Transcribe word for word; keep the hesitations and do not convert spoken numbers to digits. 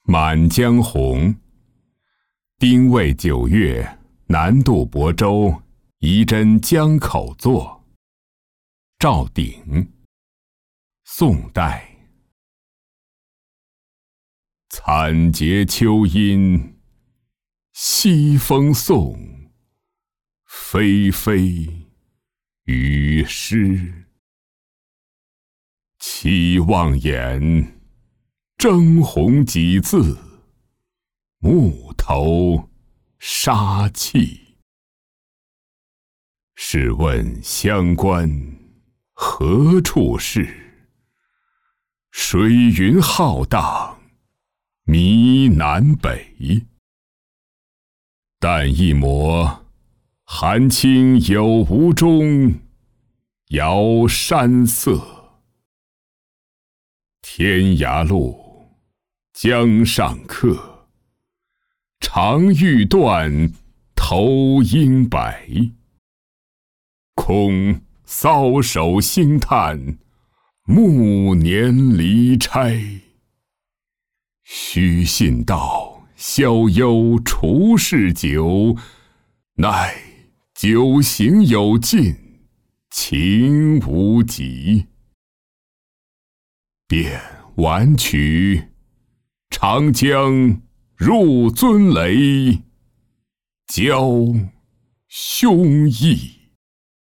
满江红》，丁未九月，南渡亳州，仪真江口作。赵鼎，宋代。惨结秋阴西风送，霏霏雨湿。期望眼，征鸿几字，暮头杀气。试问乡关何处是？水云浩荡迷南北。但一抹寒青有无中，遥山色。天涯路，江上客。长欲断，头应白。空搔首兴叹，暮年离差。须信道，逍遥处世久，奈酒行有尽，情无极。便挽曲，长江入尊雷，交胸臆。